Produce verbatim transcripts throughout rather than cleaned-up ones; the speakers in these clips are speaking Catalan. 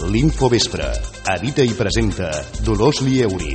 L'Infovespre. Edita i presenta Dolors Lieuri.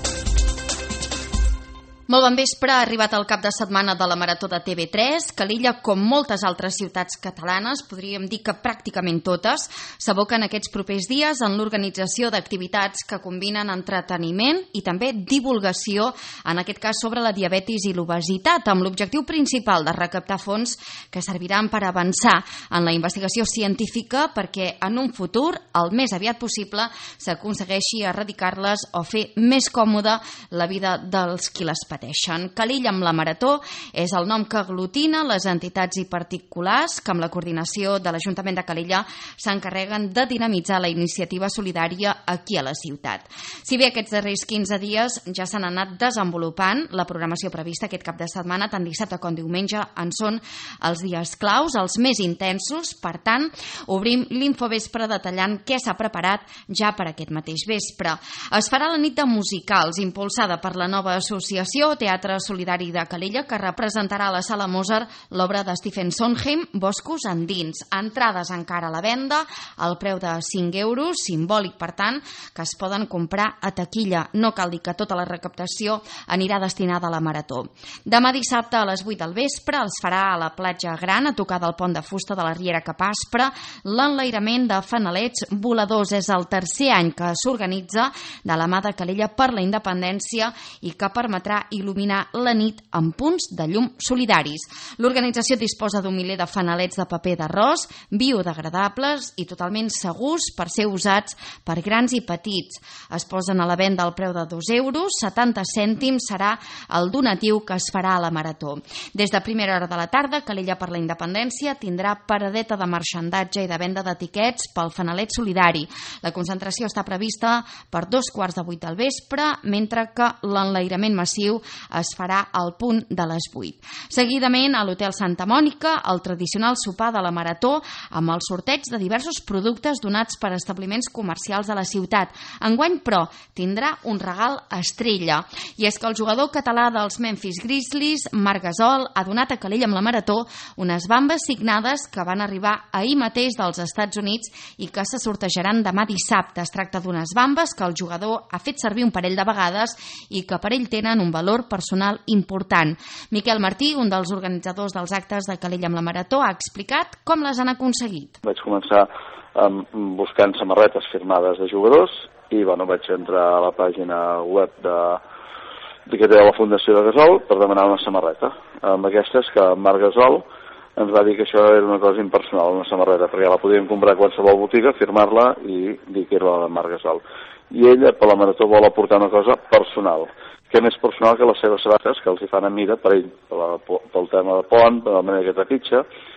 Molt bon vespre, ha arribat el cap de setmana de la Marató de T V tres. Calella, com moltes altres ciutats catalanes, podríem dir que pràcticament totes, s'aboquen aquests propers dies en l'organització d'activitats que combinen entreteniment i també divulgació, en aquest cas sobre la diabetis i l'obesitat, amb l'objectiu principal de recaptar fons que serviran per avançar en la investigació científica perquè en un futur, el més aviat possible, s'aconsegueixi erradicar-les o fer més còmoda la vida dels qui les pateixen. Calella amb la Marató és el nom que aglutina les entitats i particulars que amb la coordinació de l'Ajuntament de Calella s'encarreguen de dinamitzar la iniciativa solidària aquí a la ciutat. Si bé aquests darrers quinze dies ja s'han anat desenvolupant, la programació prevista aquest cap de setmana, tant dissabte com diumenge, en són els dies claus, els més intensos. Per tant, obrim l'Infovespre detallant què s'ha preparat ja per aquest mateix vespre. Es farà la nit de musicals, impulsada per la nova associació Teatre Solidari de Calella, que representarà a la Sala Mozart l'obra de Stephen Sondheim, Boscos endins. Entrades encara a la venda, al preu de cinc euros, simbòlic, per tant, que es poden comprar a taquilla. No cal dir que tota la recaptació anirà destinada a la Marató. Demà dissabte a les vuit del vespre es farà a la platja Gran, a tocar del pont de fusta de la Riera Capaspre, l'enlairament de fanalets voladors. És el tercer any que s'organitza de la mà de Calella per la Independència i que permetrà il·luminar la nit amb punts de llum solidaris. L'organització disposa d'un miler de fanalets de paper d'arròs, biodegradables i totalment segurs per ser usats per grans i petits. Es posen a la venda al preu de dos euros, setanta cèntims serà el donatiu que es farà a la Marató. Des de primera hora de la tarda, Calella per la Independència tindrà paradeta de marxandatge i de venda d'etiquets pel fanalet solidari. La concentració està prevista per dos quarts de vuit del vespre, mentre que l'enlairament massiu es farà al punt de les vuit. Seguidament, a l'Hotel Santa Mònica, el tradicional sopar de la Marató amb el sorteig de diversos productes donats per establiments comercials de la ciutat. Enguany, però, tindrà un regal estrella. I és que el jugador català dels Memphis Grizzlies, Marc Gasol, ha donat a Calella amb la Marató unes bambes signades que van arribar ahir mateix dels Estats Units i que se sortejaran demà dissabte. Es tracta d'unes bambes que el jugador ha fet servir un parell de vegades i que per ell tenen un valor personal important. Miquel Martí, un dels organitzadors dels actes de Calella amb la Marató, ha explicat com les han aconseguit. Vaig començar um, buscant samarretes firmades de jugadors i bueno, vaig entrar a la pàgina web de, de que té la Fundació de Gasol per demanar una samarreta. Amb aquestes que Marc Gasol ens va dir que això era una cosa impersonal, una samarreta, perquè la podíem comprar a qualsevol botiga, firmar-la i dir que era la de Marc Gasol. I ella, per la Marató, vol aportar una cosa personal, que més personal que les seves sabates, que els hi fan a mida per ell, pel tema de pont, per la manera que trepitja,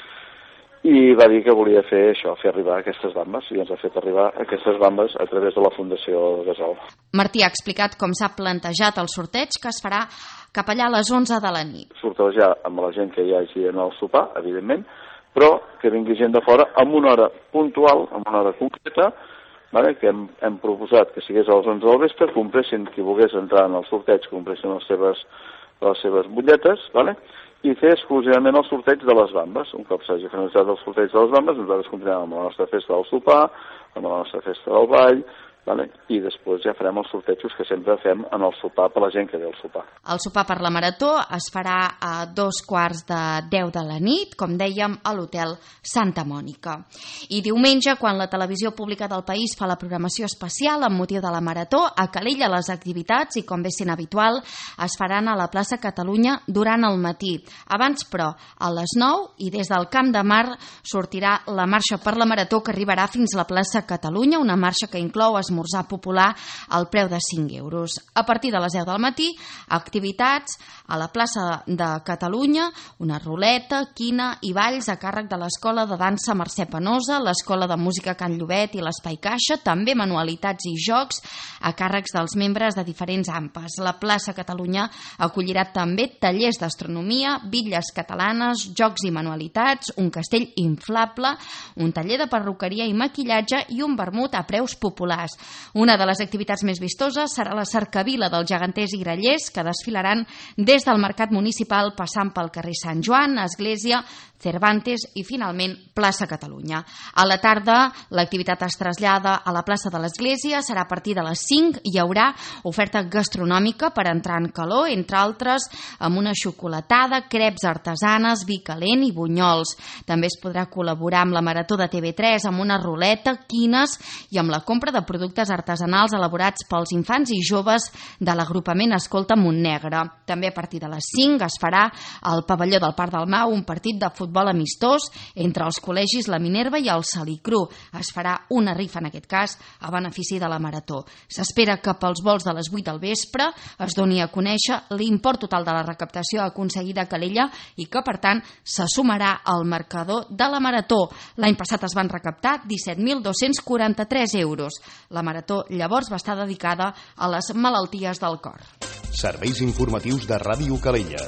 i va dir que volia fer això, fer arribar aquestes bambes, i ens ha fet arribar aquestes bambes a través de la Fundació Gasol. Martí ha explicat com s'ha plantejat el sorteig, que es farà cap allà a les onze de la nit. Sortejar amb la gent que hi hagi en el sopar, evidentment, però que vingui gent de fora amb una hora puntual, amb una hora concreta, vale, que hem, hem proposat que sigués a les onze del vespre, compressin qui volgués entrar en el sorteig, compressin les seves, les seves butlletes, vale, i fer exclusivament el sorteig de les bambes. Un cop s'hagi finalitzat el sorteig de les bambes, nosaltres continuem amb la nostra festa del sopar, amb la nostra festa del ball, vale? I després ja farem els sortejos que sempre fem en el sopar per la gent que ve al sopar. El sopar per la Marató es farà a dos quarts de deu de la nit, com dèiem, a l'Hotel Santa Mònica. I diumenge, quan la televisió pública del país fa la programació especial amb motiu de la Marató, a Calella les activitats, i com bé sent habitual, es faran a la plaça Catalunya durant el matí. Abans, però, a les nou, i des del Camp de Mar sortirà la marxa per la Marató que arribarà fins a la plaça Catalunya, una marxa que inclou esmorzar popular al preu de cinc euros. A partir de les deu del matí, activitats a la plaça de Catalunya, una ruleta, quina i balls a càrrec de l'Escola de Dansa Mercè Penosa, l'Escola de Música Can Llobet i l'Espai Caixa, també manualitats i jocs a càrrecs dels membres de diferents A M P Es. La plaça Catalunya acollirà també tallers d'astronomia, bitlles catalanes, jocs i manualitats, un castell inflable, un taller de perruqueria i maquillatge i un vermut a preus populars. Una de les activitats més vistoses serà la cercavila dels geganters i grallers, que desfilaran des del Mercat Municipal passant pel carrer Sant Joan, Església, Cervantes i, finalment, plaça Catalunya. A la tarda, l'activitat es trasllada a la plaça de l'Església, serà a partir de les cinc, hi haurà oferta gastronòmica per entrar en calor, entre altres, amb una xocolatada, creps artesanes, vi calent i bunyols. També es podrà col·laborar amb la Marató de T V tres amb una ruleta, quines i amb la compra de productes artesanals elaborats pels infants i joves de l'agrupament Escolta Montnegre. També a partir de les cinc es farà al pavelló del Parc del Mau un partit de futbol amistós entre els col·legis La Minerva i el Salicru. Es farà una rifa, en aquest cas, a benefici de la Marató. S'espera que pels vols de les vuit del vespre es doni a conèixer l'import total de la recaptació aconseguida a Calella i que, per tant, se sumarà al marcador de la Marató. L'any passat es van recaptar disset mil dos-cents quaranta-tres euros. La Marató llavors va estar dedicada a les malalties del cor. Serveis informatius de Ràdio Calella.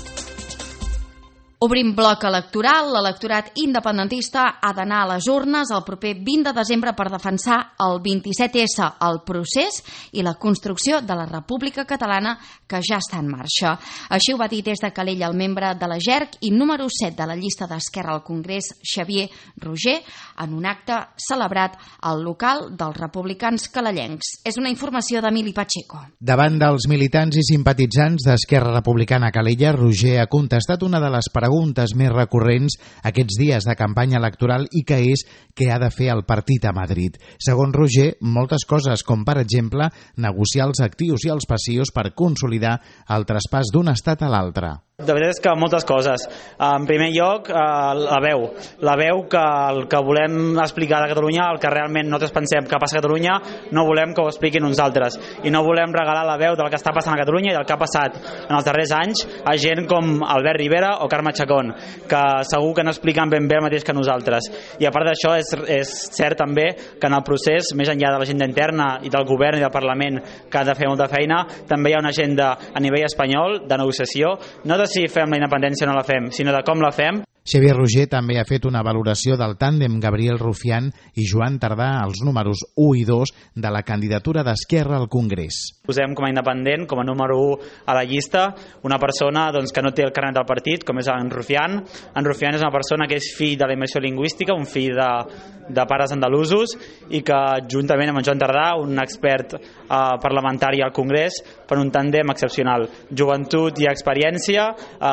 Obrim bloc electoral. L'electorat independentista ha d'anar a les urnes el proper vint de desembre per defensar el vint-i-set essa, el procés i la construcció de la República Catalana que ja està en marxa. Així ho va dir des de Calella el membre de la G E R C i número set de la llista d'Esquerra al Congrés, Xavier Roger, en un acte celebrat al local dels republicans calellencs. És una informació d'Emili Pacheco. Davant dels militants i simpatitzants d'Esquerra Republicana a Calella, Roger ha contestat una de les preguntes preguntes més recurrents aquests dies de campanya electoral i que és què ha de fer el partit a Madrid. Segons Roger, moltes coses, com per exemple negociar els actius i els passius per consolidar el traspàs d'un estat a l'altre. De veritat és que moltes coses. En primer lloc, la veu. La veu que el que volem explicar a Catalunya, el que realment nosaltres pensem que passa a Catalunya, no volem que ho expliquin uns altres. I no volem regalar la veu del que està passant a Catalunya i del que ha passat en els darrers anys a gent com Albert Rivera o Carme Chacón, que segur que no expliquen ben bé el mateix que nosaltres. I a part d'això, és, és cert també que en el procés, més enllà de l'agenda interna i del govern i del Parlament, que ha de fer molta feina, també hi ha una agenda a nivell espanyol de negociació, no de si fem la independència o no la fem, sinó de com la fem. Xavier Roger també ha fet una valoració del tàndem Gabriel Rufián i Joan Tardà als números u i dos de la candidatura d'Esquerra al Congrés. Posem com a independent, com a número u a la llista, una persona doncs, que no té el carnet del partit, com és en Rufián. En Rufián és una persona que és fill de la immersió lingüística, un fill de, de pares andalusos, i que juntament amb en Joan Tardà, un expert eh, parlamentari al Congrés, per un tàndem excepcional. Joventut i experiència,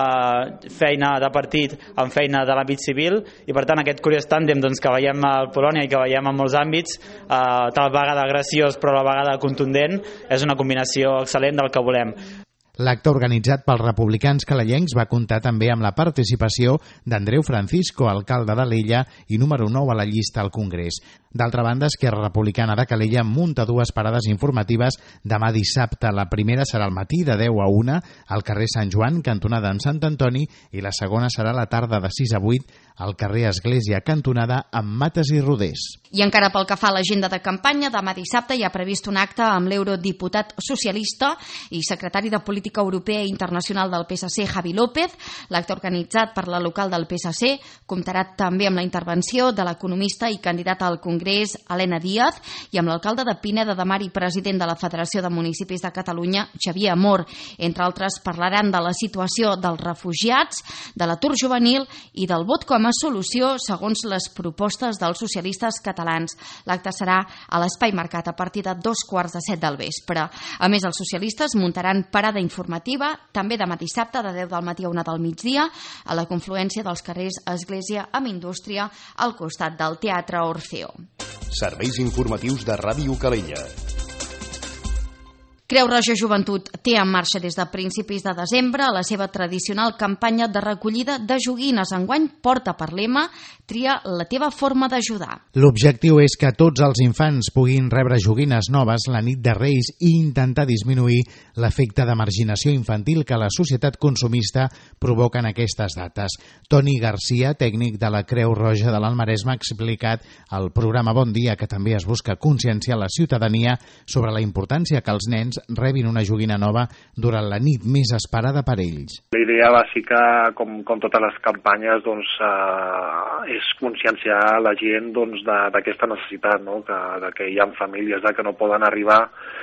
eh, feina de partit amb feina de l'àmbit civil, i per tant aquest curiós tàndem doncs, que veiem a Polònia i que veiem en molts àmbits, eh, tal vegada graciós però a la vegada contundent, és una combinació excel·lent del que volem. L'acte organitzat pels republicans calellencs va comptar també amb la participació d'Andreu Francisco, alcalde d'Alella i número nou a la llista al Congrés. D'altra banda, Esquerra Republicana de Calella munta dues parades informatives demà dissabte. La primera serà al matí de deu a una al carrer Sant Joan, cantonada amb Sant Antoni, i la segona serà a la tarda de sis a vuit al carrer Església, cantonada amb Mates i Rodés. I encara pel que fa a l'agenda de campanya, demà dissabte hi ha previst un acte amb l'eurodiputat socialista i secretari de Política Europea i Internacional del P S C, Javi López. L'acte organitzat per la local del P S C comptarà també amb la intervenció de l'economista i candidata al Congrés, Helena Díaz, i amb l'alcalde de Pineda de Mar i president de la Federació de Municipis de Catalunya, Xavier Amor. Entre altres, parlaran de la situació dels refugiats, de l'atur juvenil i del vot com a solució segons les propostes dels socialistes catalans. L'acte serà a l'espai marcat a partir de dos quarts de set del vespre. A més, els socialistes muntaran parada informativa també demà dissabte de deu del matí a una del migdia a la confluència dels carrers Església amb Indústria al costat del Teatre Orfeo. Serveis informatius de Ràdio Calella. Creu Roja Joventut té en marxa des de principis de desembre la seva tradicional campanya de recollida de joguines. Enguany porta per lema "Tria la teva forma d'ajudar". L'objectiu és que tots els infants puguin rebre joguines noves la nit de Reis i intentar disminuir l'efecte de marginació infantil que la societat consumista provoca en aquestes dates. Toni Garcia, tècnic de la Creu Roja de l'Almaresme, ha explicat al programa Bon Dia que també es busca conscienciar la ciutadania sobre la importància que els nens joves rebin una joguina nova durant la nit més esperada per ells. La idea bàsica, com, com totes les campanyes, doncs, eh, és conscienciar la gent doncs, d'aquesta necessitat, no? que, de que hi ha famílies de que no poden arribar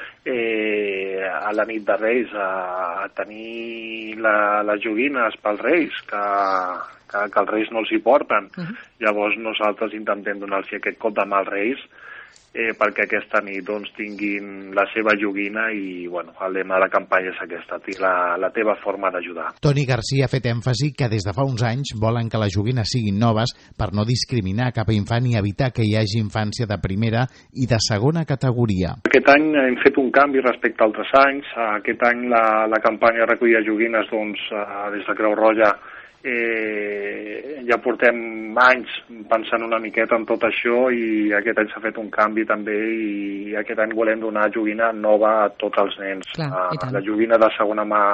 eh, a la nit de Reis a, a tenir la, les joguines pels Reis, que, que, que els Reis no els hi porten. Uh-huh. Llavors nosaltres intentem donar-los aquest cop de mà als Reis eh, perquè aquesta nit doncs, tinguin la seva joguina i bueno, el lema de la campanya és aquesta, la, la teva forma d'ajudar. Toni Garcia ha fet èmfasi que des de fa uns anys volen que les joguines siguin noves per no discriminar cap infant i evitar que hi hagi infància de primera i de segona categoria. Aquest any hem fet un canvi respecte a altres anys. Aquest any la, la campanya de recollida de joguines doncs, des de Creu Roja Eh, ja portem anys pensant una miqueta en tot això i aquest any s'ha fet un canvi també i aquest any volem donar joguina nova a tots els nens. Clar, uh, la joguina de segona mà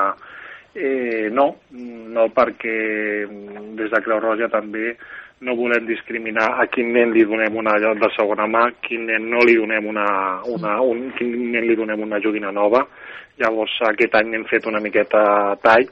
eh, no, no perquè des de Creu Roja també no volem discriminar a quin nen li donem una de segona mà, quin nen no li donem una, una, un, quin nen li donem una joguina nova. Llavors aquest any hem fet una miqueta tall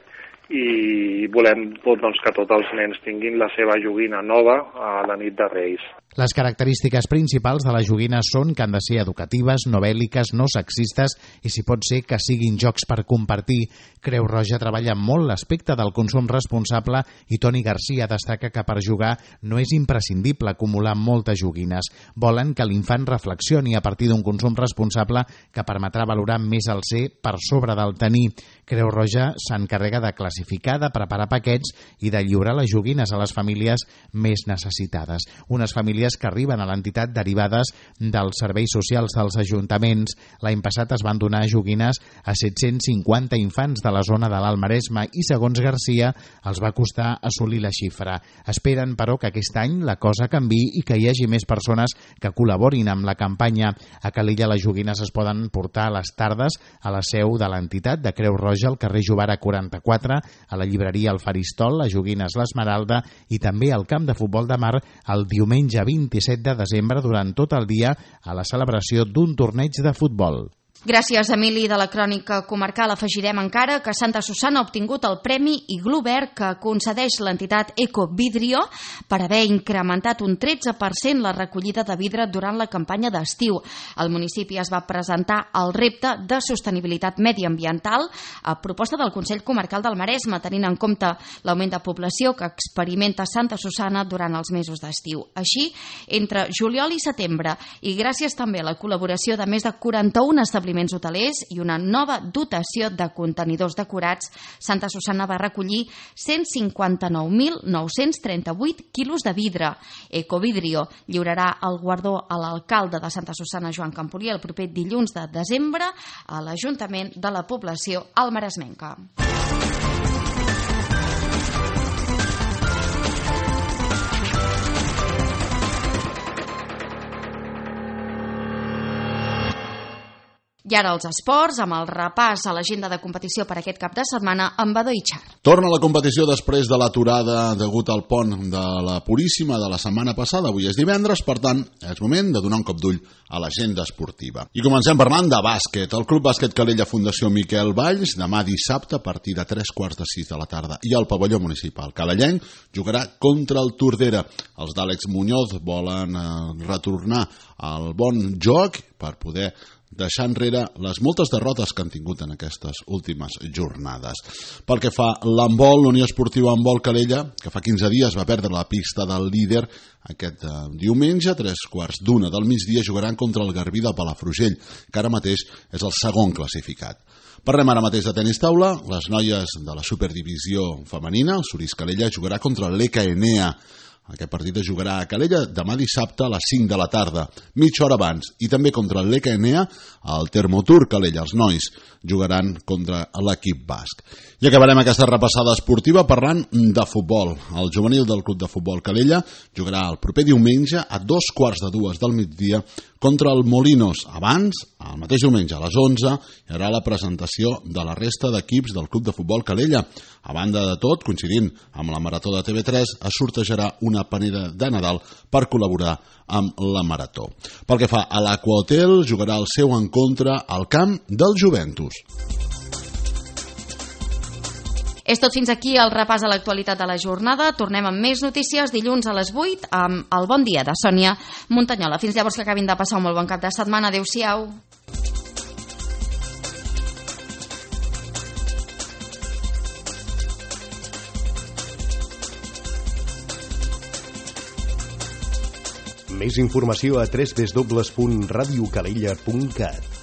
i volem doncs, que tots els nens tinguin la seva joguina nova a la nit de Reis. Les característiques principals de les joguines són que han de ser educatives, no bèl·liques, no sexistes i si pot ser que siguin jocs per compartir. Creu Roja treballa molt l'aspecte del consum responsable i Toni Garcia destaca que per jugar no és imprescindible acumular moltes joguines. Volen que l'infant reflexioni a partir d'un consum responsable que permetrà valorar més el ser per sobre del tenir. Creu Roja s'encarrega de classificar, de preparar paquets i de lliurar les joguines a les famílies més necessitades. Unes famílies que arriben a l'entitat derivades dels serveis socials dels ajuntaments. L'any passat es van donar joguines a set-cents cinquanta infants de la zona de l'Alt Maresme i, segons Garcia, els va costar assolir la xifra. Esperen, però, que aquest any la cosa canviï i que hi hagi més persones que col·laborin amb la campanya. A Calella les joguines es poden portar a les tardes a la seu de l'entitat de Creu Roja al carrer Jovara quaranta-quatre, a la llibreria El Faristol, les joguines l'Esmeralda i també al camp de futbol de Mar el diumenge vint-i-set de desembre durant tot el dia a la celebració d'un torneig de futbol. Gràcies, Emili. De la crònica comarcal afegirem encara que Santa Susanna ha obtingut el Premi Iglú Verd que concedeix l'entitat Ecovidrio per haver incrementat un tretze per cent la recollida de vidre durant la campanya d'estiu. El municipi es va presentar al repte de sostenibilitat mediambiental a proposta del Consell Comarcal del Maresme, tenint en compte l'augment de població que experimenta Santa Susanna durant els mesos d'estiu. Així, entre juliol i setembre, i gràcies també a la col·laboració de més de quaranta-un establiments hotelers i una nova dotació de contenidors decorats, Santa Susanna va recollir cent cinquanta-nou mil nou-cents trenta-vuit quilos de vidre. Ecovidrio lliurarà el guardó a l'alcalde de Santa Susanna, Joan Campolí, el proper dilluns de desembre a l'Ajuntament de la població almaresmenca. I ara els esports, amb el repàs a l'agenda de competició per aquest cap de setmana amb Badó i Char. Torna la competició després de l'aturada degut al pont de la Puríssima de la setmana passada. Avui és divendres, per tant, és moment de donar un cop d'ull a l'agenda esportiva. I comencem parlant de bàsquet. El Club Bàsquet Calella Fundació Miquel Valls, demà dissabte, a partir de tres quarts de sis de la tarda, i al pavelló municipal calellenc, jugarà contra el Tordera. Els d'Àlex Muñoz volen eh, retornar al bon joc per poder deixar enrere les moltes derrotes que han tingut en aquestes últimes jornades. Pel que fa l'handbol, l'Unió Esportiva Handbol Calella, que fa quinze dies va perdre la pista del líder, aquest eh, diumenge, a tres quarts d'una del migdia, jugaran contra el Garbí de Palafrugell, que ara mateix és el segon classificat. Parlem ara mateix de tenis taula. Les noies de la Superdivisió femenina, el Suris Calella, jugarà contra l'E K Enea. Aquest partit es jugarà a Calella demà dissabte a les cinc de la tarda, mitja hora abans, i també contra l'E K Enea al Termotur Calella. Els nois jugaran contra l'equip basc. I acabarem aquesta repassada esportiva parlant de futbol. El juvenil del Club de Futbol Calella jugarà el proper diumenge a dos quarts de dues del migdia contra el Molinos. Abans, el mateix diumenge a les onze, hi haurà la presentació de la resta d'equips del Club de Futbol Calella. A banda de tot, coincidint amb la Marató de T V tres, es sortejarà una una panera de Nadal per col·laborar amb la Marató. Pel que fa a l'Aqua-Hotel, jugarà el seu encontre al camp del Juventus. És tot fins aquí el repàs a l'actualitat de la jornada. Tornem amb més notícies dilluns a les vuit amb el Bon Dia de Sònia Muntanyola. Fins llavors, que acabin de passar un molt bon cap de setmana. Adéu-siau. Més informació a w w w punt radio calella punt cat.